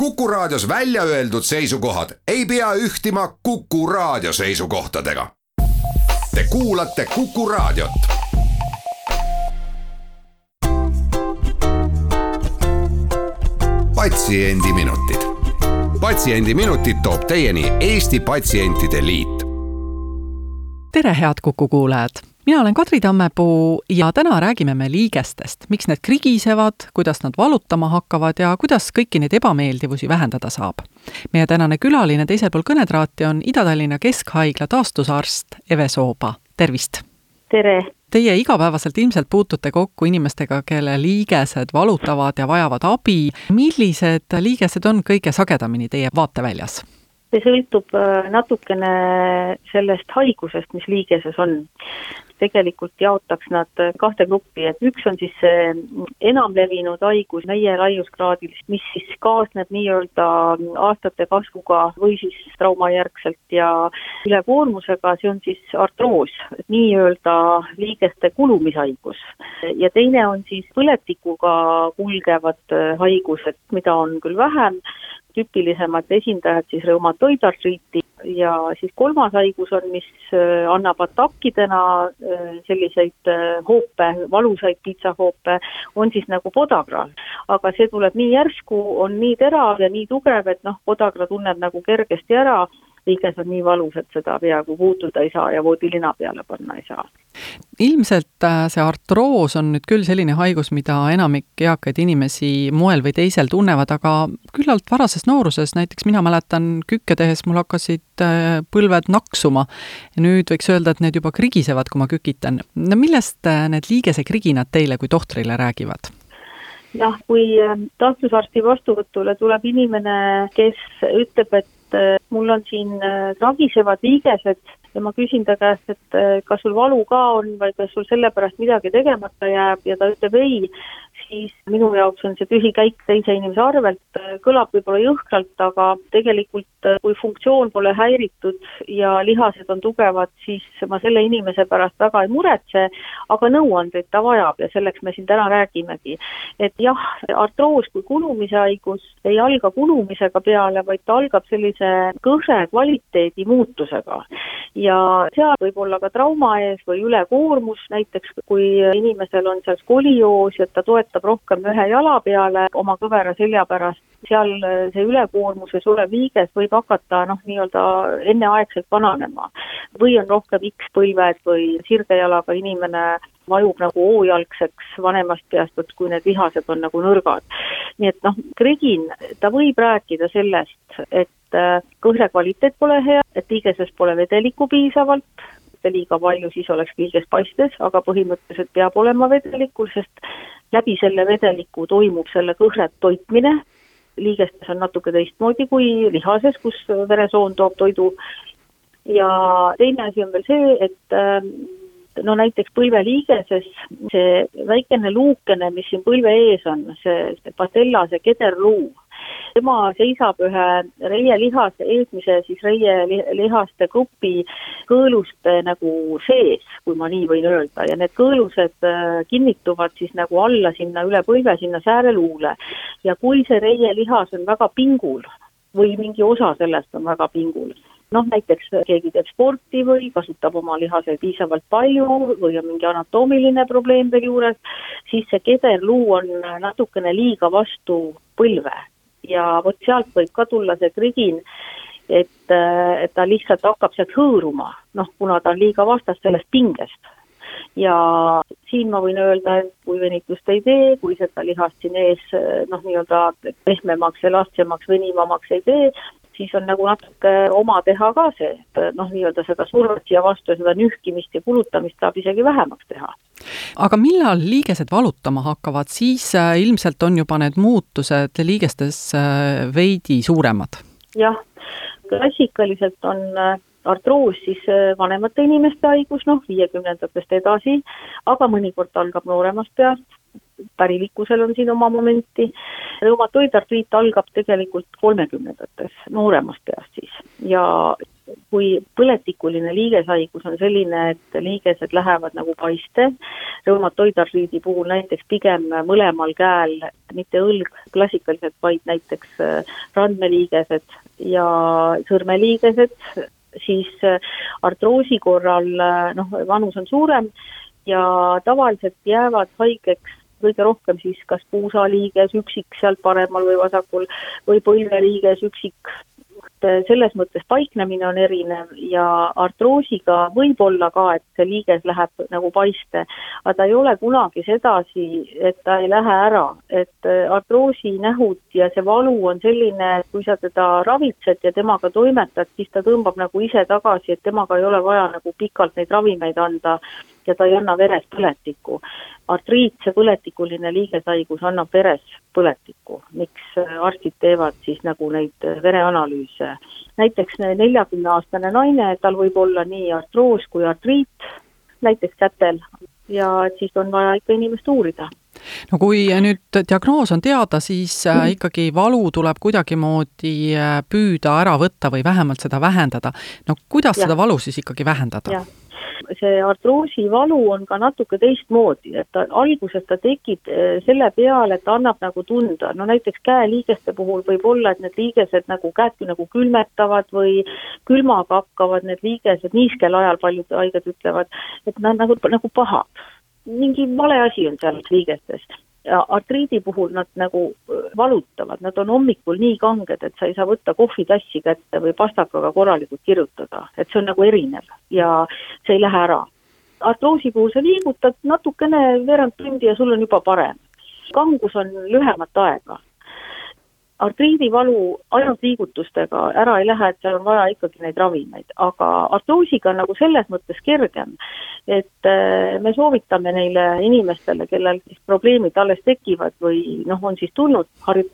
Kuku Raadios välja öeldud seisukohad ei pea ühtima Kuku Raadio seisukohtadega. Te kuulate Kuku Raadiot. Patsiendiminutid. Patsiendiminutid toob teieni Eesti Patsientide Liit. Tere, head Kuku kuulajad! Mina olen Kadri Tammepuu ja täna räägime me liigestest, miks need krigisevad, kuidas nad valutama hakkavad ja kuidas kõiki neid ebameeldivusi vähendada saab. Meie tänane külaline teisel pool kõnetraati on Ida-Tallinna Keskhaigla taastusarst Eve Sooba. Tervist! Tere! Teie igapäevaselt ilmselt puutute kokku inimestega, kelle liigesed valutavad ja vajavad abi. Millised liigesed on kõige sagedamini teie vaateväljas? See sõltub natukene sellest haigusest, mis liigeses on. Tegelikult jaotaks nad kahte gruppi, et üks on siis enam levinud haigus meie laiuskraadil, mis siis kaasneb nii-öelda aastate kasvuga või siis traumajärgselt ja ülekoormusega, see on siis artroos, nii-öelda liigeste kulumishaigus. Ja teine on siis põletikuga kulgevad haigused, mida on küll vähem, tüüpilisemad esindajad siis reumatoidartriiti ja siis kolmas haigus on, mis annab atakkidena selliseid hoope, valusaid piitsahoope, on siis nagu podagra. Aga see tuleb nii järsku, on nii terav ja nii tugev, et podagra tunneb nagu kergesti ära, liiges on nii valus, et seda peaaegu puutuda ei saa ja voodilina peale panna ei saa. Ilmselt see artroos on nüüd küll selline haigus, mida enamik eakaid inimesi moel või teisel tunnevad, aga küllalt varases nooruses, näiteks mina mäletan kükke tehes, mul hakkasid põlved naksuma. Ja nüüd võiks öelda, et need juba krigisevad, kui ma kükitan. Millest need liigese kriginad teile kui tohtrile räägivad? Jah, kui taastusarsti vastuvõtule tuleb inimene, kes ütleb, et mul on siin ragisevad liigesed ja ma küsin ta käest, et kas sul valu ka on või kas sul sellepärast midagi tegemata jääb ja ta ütleb ei, siis minu jaoks on see tühi käik teise inimese arvelt, kõlab võib-olla jõhkralt, aga tegelikult kui funktsioon pole häiritud ja lihased on tugevad, siis ma selle inimese pärast väga ei muretse, aga nõuandeid ta vajab ja selleks me siin täna räägimegi. Et jah, artroos kui kulumise haigus ei alga kulumisega peale, vaid ta algab sellise kõhre kvaliteedi muutusega. Ja seal võib olla ka trauma ees või ülekoormus, näiteks kui inimesel on seal skolioos ja ta toetab rohkem ühe jala peale oma kõvera selja pärast, seal see ülekoormus või sulev liiges võib hakata nii-öelda enneaegselt vananema. Või on rohkem X-põlved või sirgejalaga inimene vajub nagu O-jalgseks vanemast peast, kui need lihased on nagu nõrgad. Nii et krigin, ta võib rääkida sellest, et kõhre kvaliteet pole hea, et liigeses pole vedelikku piisavalt, liiga palju siis oleks liiges paistes, aga põhimõtteliselt peab olema vedelikul, sest läbi selle vedeliku toimub selle kõhret toitmine. Liigestes on natuke teistmoodi kui lihases, kus veresoon toob toidu. Ja teine asi on veel see, et näiteks põlveliigeses see väikene luukene, mis siin põlve ees on, see patella, see kederluu, tema seisab ühe reielihase, eelmise siis reielihaste grupi kõõluste nagu sees, kui ma nii võin öelda, ja need kõõlused kinnituvad siis nagu alla sinna üle põlve, sinna sääreluule. Ja kui see reielihas on väga pingul või mingi osa sellest on väga pingul, näiteks keegi teeb sporti või kasutab oma lihaseid piisavalt palju või on mingi anatoomiline probleem veel juures, siis see kederluu on natukene liiga vastu põlve. Ja vot sealt võib ka tulla see krigin, et ta lihtsalt hakkab sealt hõõruma, kuna ta on liiga vastas sellest pingest. Ja siin ma võin öelda, et kui venitust ei tee, kui seda lihast siin ees nii-öelda pehmemaks, elastsemaks, venimamaks ei tee, siis on nagu natuke oma teha ka see, et nii-öelda seda survet siia vastu ja seda nühkimist ja kulutamist saab isegi vähemaks teha. Aga millal liigesed valutama hakkavad, siis ilmselt on juba need muutused liigestes veidi suuremad? Jah, klassikaliselt on artroos siis vanemate inimeste haigus, 50-ndatest edasi, aga mõnikord algab nooremast peast, pärilikkusel on siin oma momenti. Reumatoidartriit algab tegelikult 30-ndates, nooremast peast siis. Ja kui põletikuline liigeshaigus on selline, et liigesed lähevad nagu paiste, reumatoidartriidi puhul näiteks pigem mõlemal käel, mitte õlg klassikaliselt, vaid näiteks randmeliigesed ja sõrmeliigesed, siis artroosi korral vanus on suurem ja tavaliselt jäävad haigeks kõige rohkem siis kas puusaliiges üksik sealt paremal või vasakul või põlveliiges üksik. Selles mõttes paiknemine on erinev ja artroosiga võib olla ka, et see liiges läheb nagu paiste, aga ta ei ole kunagi sedasi, et ta ei lähe ära, et artroosi nähud ja see valu on selline, et kui sa teda ravitsed ja temaga toimetad, siis ta tõmbab nagu ise tagasi, et temaga ei ole vaja nagu pikalt neid ravimeid anda ja ta ei anna veres põletikku. Artriit, see põletikuline liigeshaigus annab veres põletikku, miks arstid teevad siis nagu neid vereanalüüse. Näiteks 40-aastane naine, tal võib olla nii artroos kui artriit, näiteks kätel, ja siis on vaja ikka inimest uurida. No kui nüüd diagnoos on teada, siis ikkagi valu tuleb kuidagimoodi püüda ära võtta või vähemalt seda vähendada. No kuidas seda valu siis ikkagi vähendada? Ja. See artroosi valu on ka natuke teistmoodi, et alguses ta tekib selle peale, et ta annab nagu tunda. No näiteks käeliigeste puhul võib olla, et need liigesed nagu käedki nagu külmetavad või külmaga hakkavad need liigesed, niiskel ajal paljud haiged ütlevad, et nad nagu pahab. Mingi vale asi on seal liigestes. Artriidi puhul nad nagu valutavad, nad on hommikul nii kanged, et sa ei saa võtta kohvitassi kätte või pastakaga korralikult kirjutada, et see on nagu erinev ja see ei lähe ära. Artroosi puhul sa liigutad natukene veerand tundi ja sul on juba parem. Kangus on lühemat aega. Artriidivalu ainult liigutustega ära ei lähe, et seal on vaja ikkagi neid ravimeid, aga artroosiga on nagu selles mõttes kergem, et me soovitame neile inimestele, kellel siis probleemid alles tekivad või on siis tulnud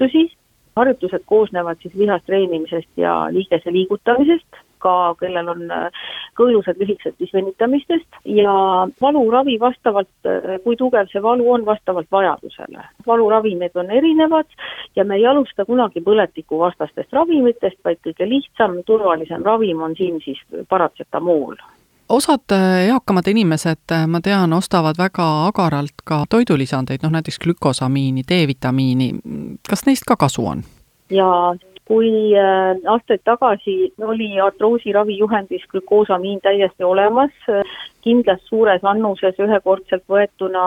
harjutused koosnevad siis lihastreenimisest ja liigese liigutamisest, ka kellel on kõõlused lühikesed siis venitamistest ja valuravi vastavalt, kui tugev see valu on vastavalt vajadusele. Valuravimeid on erinevad ja me ei alusta kunagi põletiku vastastest ravimitest, vaid kõige lihtsam, turvalisem ravim on siin siis paratsetamool. Osad eakamad inimesed, ma tean, ostavad väga agaralt ka toidulisandeid, näiteks glükosamiini, D-vitamiini. Kas neist ka kasu on? Ja kui aastaid tagasi oli artroosi ravijuhendis glükoosamiin täiesti olemas, kindlas suures annuses ühekordselt võetuna,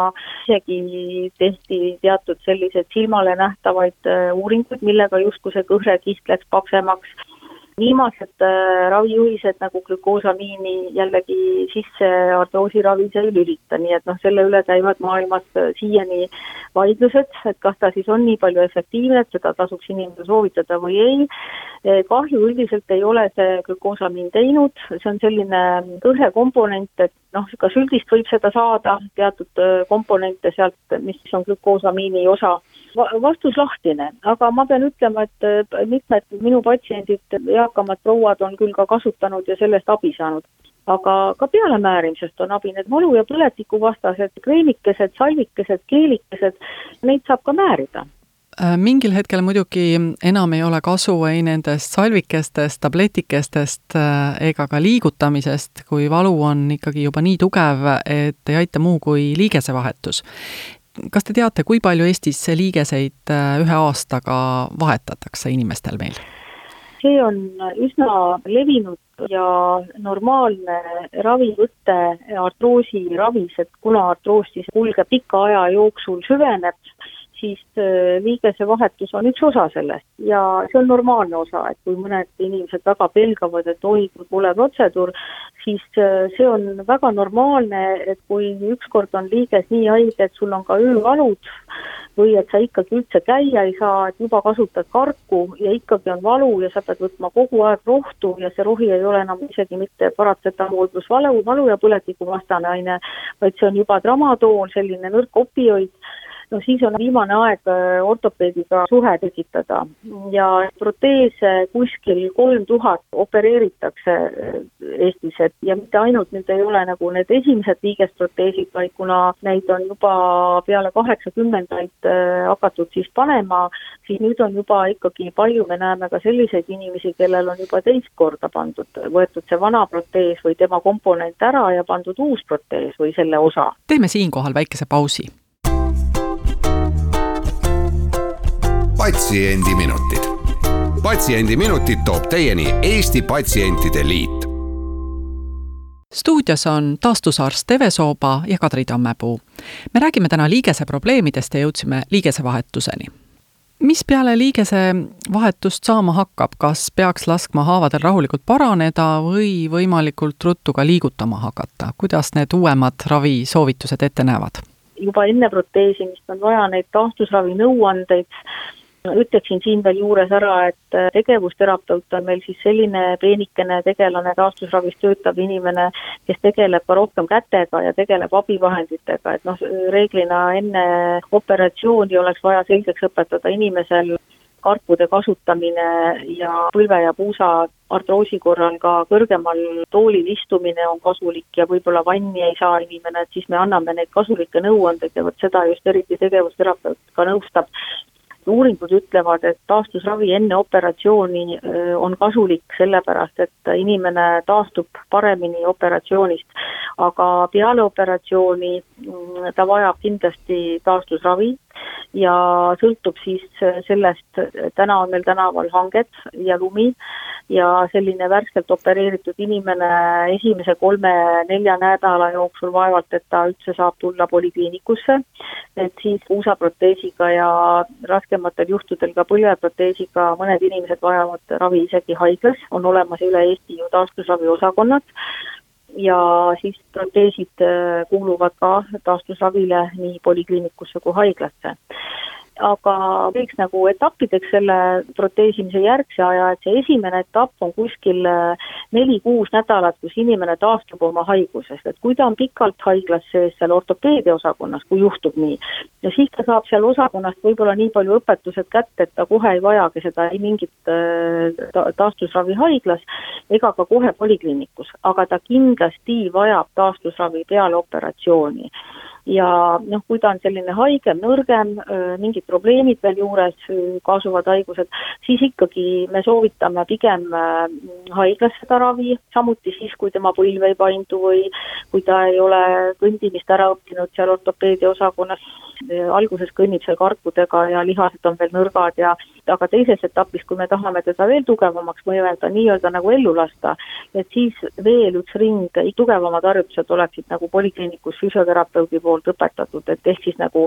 isegi tehti teatud sellised silmale nähtavaid uuringuid, millega justkui see kõhrekist läks paksemaks. Viimased ravijuhised nagu glükoosamiini jällegi sisse artroosiravis ei lülita, nii et selle üle käivad maailmas siiani vaidlused, et kas ta siis on nii palju efektiivne, et seda tasuks inimesele soovitada või ei. Kahju üldiselt ei ole see glükoosamiin teinud, see on selline kõhrekomponent, et ka süldist võib seda saada, teatud komponente sealt, mis on glükoosamiini osa. Vastus lahtine, aga ma pean ütlema, et mitmed minu patsiendid, eakamad prouad on küll ka kasutanud ja sellest abi saanud. Aga ka pealemäärimisest on abi, need valu- ja põletiku vastased, kreemikesed, salvikesed, keelikesed, neid saab ka määrida. Mingil hetkel muidugi enam ei ole kasu ei nendest salvikestest, tabletikestest ega ka liigutamisest, kui valu on ikkagi juba nii tugev, et ei aita muu kui liigesevahetus. Kas te teate, kui palju Eestis liigeseid ühe aastaga vahetatakse inimestel meil? See on üsna levinud ja normaalne ravivõte artroosi ravis, et kuna artroos siis kulgeb pika aja jooksul süveneb, siis liigese vahetus on üks osa sellest ja see on normaalne osa, et kui mõned inimesed väga pelgavad, et oi, kui pole protseduur, siis see on väga normaalne, et kui ükskord on liiges nii haige, et sul on ka öövalud või et sa ikkagi üldse käia ei saa, et juba kasutad karku ja ikkagi on valu ja sa pead võtma kogu aeg rohtu ja see rohi ei ole enam isegi mitte paratsetamool pluss valu ja põletiku vastane aine, vaid see on juba tramadool, selline nõrk opioid. no siis on viimane aeg ortopeediga suhe tekitada ja proteese kuskil 3000 opereeritakse Eestis, ja mitte ainult nüüd ei ole nagu need esimesed liigesproteesid, vaid kuna neid on juba peale 80-ndaid hakatud siis panema, siis nüüd on juba ikkagi palju, me näeme ka selliseid inimesi, kellel on juba teist korda võetud see vana protees või tema komponent ära ja pandud uus protees või selle osa. Teeme siinkohal väikese pausi. Patsiendiminutid. Patsiendiminutid toob teieni Eesti Patsientide Liit. Stuudios on taastusarst Eve Sooba ja Kadri Tammepuu. Me räägime täna liigese probleemidest ja jõudsime liigese vahetuseni. Mis peale liigese vahetust saama hakkab? Kas peaks laskma haavadel rahulikult paraneda või võimalikult ruttu ka liigutama hakata? Kuidas need uuemad ravisoovitused ette näevad? Juba enne proteesimist on vaja neid taastusravi nõuandeid. Ütleksin siin veel juures ära, et tegevusterapeut on meil siis selline peenikene tegelane taastusravis töötav inimene, kes tegeleb ka rohkem kätega ja tegeleb abivahenditega, et reeglina enne operatsiooni oleks vaja selgeks õpetada inimesel karpude kasutamine ja põlve ja puusa artroosi korral ka kõrgemal toolil istumine on kasulik ja võib-olla vanni ei saa inimene, et siis me anname neid kasulikke nõuandeid ja seda just eriti tegevusterapeut ka nõustab. Uuringud ütlevad, et taastusravi enne operatsiooni on kasulik sellepärast, et inimene taastub paremini operatsioonist, aga peale operatsiooni ta vajab kindlasti taastusravi ja sõltub siis sellest, täna on meil tänaval hanged ja lumi ja selline värskelt opereeritud inimene esimese 3-4 nädala jooksul vaevalt, et ta üldse saab tulla polikliinikusse, et siis puusaproteesiga ja raskematel juhtudel ka põlveproteesiga mõned inimesed vajavad ravi isegi haiglas, on olemas üle Eesti ju taastusravi osakonnad ja siis proteesid kuuluvad ka taastusravile nii polikliinikusse kui haiglasse. Aga võiks nagu etappideks selle proteesimise järgse aja, et see esimene etapp on kuskil 4-6 nädalat, kus inimene taastub oma haigusest, et kui ta on pikalt haiglas sees seal ortopeedia osakonnas, kui juhtub nii, ja siis ta saab seal osakonnast võib-olla nii palju õpetused kätte, et ta kohe ei vajagi seda ei mingit taastusravi haiglas ega ka kohe polikliinikus, aga ta kindlasti vajab taastusravi peale operatsiooni. Ja kui ta on selline haigem, nõrgem, mingid probleemid veel juures, kaasuvad haigused, siis ikkagi me soovitame pigem haiglas seda ravi, samuti siis, kui tema põlv ei paindu või kui ta ei ole kõndimist ära õppinud seal ortopeedia osakonnas, alguses kõnnib seal karkudega ja lihased on veel nõrgad aga teises etapis, kui me tahame teda veel tugevamaks mõjuda, nii-öelda nagu ellu lasta, et siis veel üks ring tugevamad harjutused oleksid nagu polikliinikus füsioterapeudi poolt õpetatud, et ehk siis nagu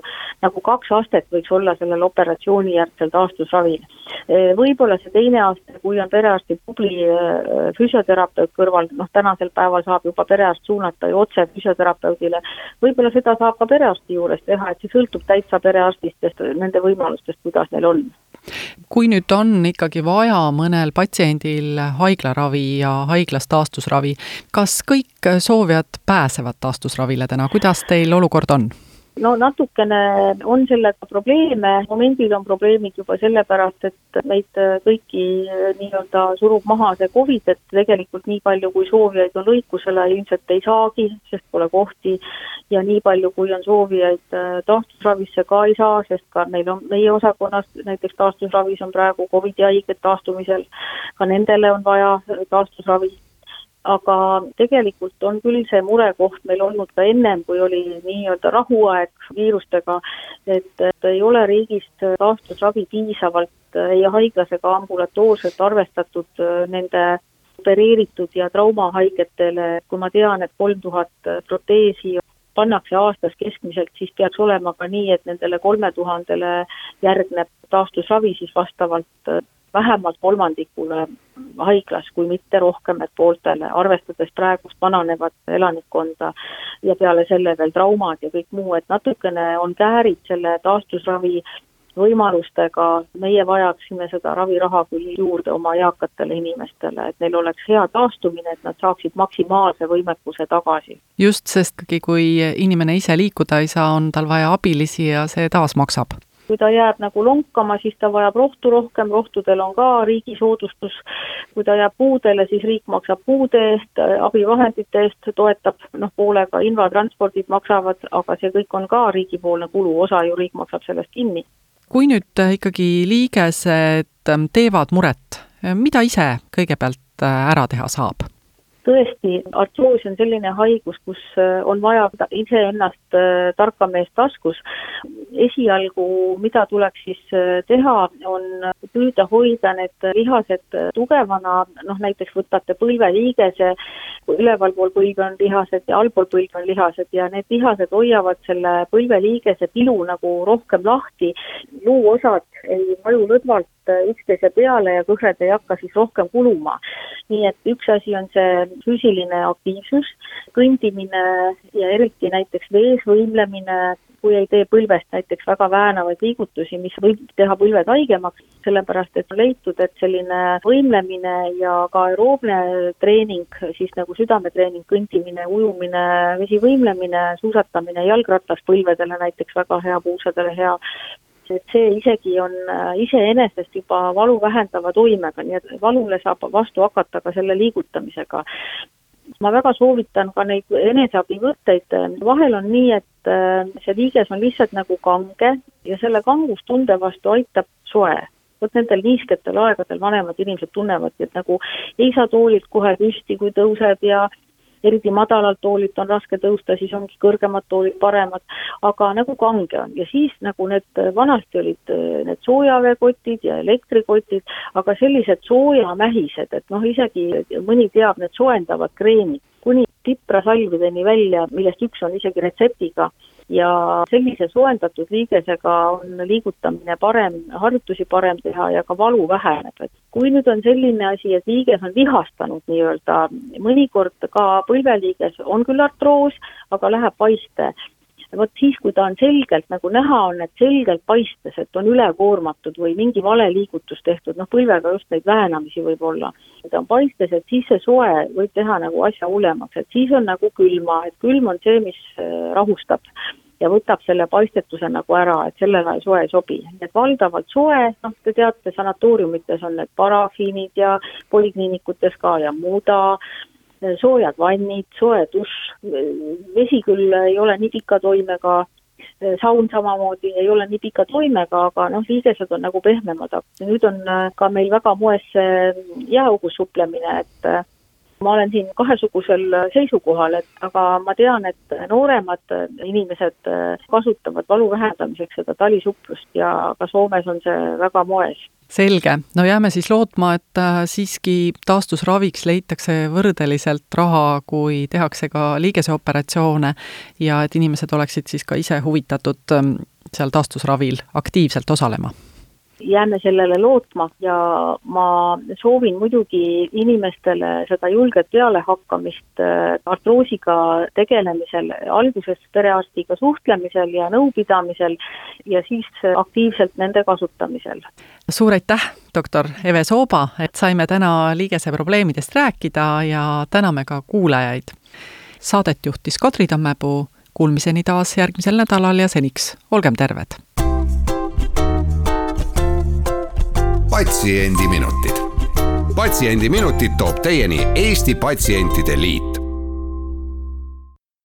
2 astet võiks olla sellel operatsiooni järgsel taastusravil. Võib-olla see teine aste, kui on perearsti tubli füsioterapeut kõrval, tänasel päeval saab juba perearst suunata ju otse füsioterapeudile, võib-olla seda saab ka perearsti juures teha, et see sõltub täitsa perearstist, nende võimalustest, kuidas neil on. Kui nüüd on ikkagi vaja mõnel patsiendil haiglaravi ja haiglas taastusravi, kas kõik soovijad pääsevad taastusravile täna? Kuidas teil olukord on? Natukene on sellega probleeme, momendil on probleemid juba sellepärast, et meid kõiki nii-öelda surub maha see COVID, et tegelikult nii palju kui soovijaid on lõikusele ilmselt ei saagi, sest pole kohti ja nii palju kui on soovijaid taastusravisse ka ei saa, sest ka meil on meie osakonnas näiteks taastusravis on praegu COVID-i haiged taastumisel, ka nendele on vaja taastusravi. Aga tegelikult on küll see murekoht meil olnud ka ennem, kui oli nii-öelda rahuaeg viirustega, et ei ole riigist taastusravi piisavalt ei haiglas ega ambulatoorselt arvestatud nende opereeritud ja traumahaigetele. Kui ma tean, et 3000 proteesi pannakse aastas keskmiselt, siis peaks olema ka nii, et nendele 3000-le järgneb taastusravi siis vastavalt vähemalt 3/3 haiglas, kui mitte rohkem, et pooltele, arvestades praegust vananevat elanikkonda ja peale selle veel traumad ja kõik muu, et natukene on käärid selle taastusravi võimalustega meie vajaksime seda raviraha küll juurde oma eakatele inimestele, et neil oleks hea taastumine, et nad saaksid maksimaalse võimekuse tagasi. Just, sest kui inimene ise liikuda ei saa, on tal vaja abilisi ja see taas maksab. Kui ta jääb nagu lonkama, siis ta vajab rohtu rohkem, rohtudel on ka riigi soodustus. Kui ta jääb puudele, siis riik maksab puude eest, abivahendite eest toetab, poolega invatranspordid maksavad, aga see kõik on ka riigipoolne kulu, osa ju riik maksab sellest kinni. Kui nüüd ikkagi liigesed teevad muret, mida ise kõigepealt ära teha saab? Tõesti, artroos on selline haigus, kus on vaja iseennast tarka meest taskus. Esialgu, mida tuleks siis teha, on püüda hoida need lihased tugevana, näiteks võtate põlveliigese, ülevalpool põlve on lihased ja allpool põlve on lihased ja need lihased hoiavad selle põlveliigese pilu nagu rohkem lahti, luuosad ei vaju lõdvalt üksteise peale ja kõhred ei hakka siis rohkem kuluma. Nii et üks asi on see füüsiline aktiivsus, kõndimine ja eriti näiteks vees võimlemine, kui ei tee põlvest näiteks väga väänavaid liigutusi, mis võib teha põlved haigemaks, sellepärast et on leitud, et selline võimlemine ja ka aeroobne treening, siis nagu südametreening, kõndimine, ujumine, vesivõimlemine, suusatamine, jalgratas põlvedele näiteks väga hea, puusadele hea, et see isegi on iseenesest juba valu vähendava toimega, nii et valule saab vastu hakata ka selle liigutamisega. Ma väga soovitan ka neid eneseabivõtteid. Vahel on nii, et see liiges on lihtsalt nagu kange ja selle kangustunde vastu aitab soe. Võt nendel niisketel aegadel vanemad inimesed tunnevad, et nagu ei saa toolilt kohe püsti, kui tõuseb ja eriti madalalt toolilt on raske tõusta, siis ongi kõrgemad toolid paremad, aga nagu kange on. Ja siis nagu need vanasti olid need soojaveekotid ja elektrikotid, aga sellised soojamähised, et isegi mõni teab, need soendavad kreemid, kuni tiprasalvideni välja, millest üks on isegi retseptiga. Ja sellise soendatud liigesega on liigutamine parem, harjutusi parem teha ja ka valu väheneb. Et kui nüüd on selline asi, et liiges on vihastanud nii-öelda, mõnikord ka põlveliiges on küll artroos, aga läheb paiste. Vot siis, kui ta on selgelt, nagu näha on, et selgelt paistes, et on ülekoormatud või mingi vale liigutus tehtud, põlvega just neid väänamisi võib olla. Ta on paistes, et siis see soe võib teha nagu asja hullemaks, et siis on nagu külma, et külm on see, mis rahustab ja võtab selle paistetuse nagu ära, et sellele soe ei sobi. Et valdavalt soe, te teate, sanatooriumites on need parafiinid ja polikliinikutes ka ja muuda, soojad vannid, soe dušš, vesi küll ei ole nii pika toimega, saun samamoodi ei ole nii pika toimega, aga liigesed on nagu pehmemad. Nüüd on ka meil väga moes jääaugus suplemine, et ma olen siin kahesugusel seisukohal, aga ma tean, et nooremad inimesed kasutavad valu vähendamiseks seda talisuplust ja ka Soomes on see väga moes. Selge. Jääme siis lootma, et siiski taastusraviks leitakse võrdeliselt raha, kui tehakse ka liigeseoperatsioone ja et inimesed oleksid siis ka ise huvitatud seal taastusravil aktiivselt osalema. Jääme sellele lootma ja ma soovin muidugi inimestele seda julget pealehakkamist artroosiga tegelemisel, alguses perearstiga suhtlemisel ja nõupidamisel ja siis aktiivselt nende kasutamisel. Suur aitäh, doktor Eve Sooba, et saime täna liigese probleemidest rääkida ja täname ka kuulajaid. Saadet juhtis Kadri Tammepuu, kuulmiseni taas järgmisel nädalal ja seniks olgem terved! Patsiendiminutid. Patsiendiminutid toob teieni Eesti Patsientide Liit.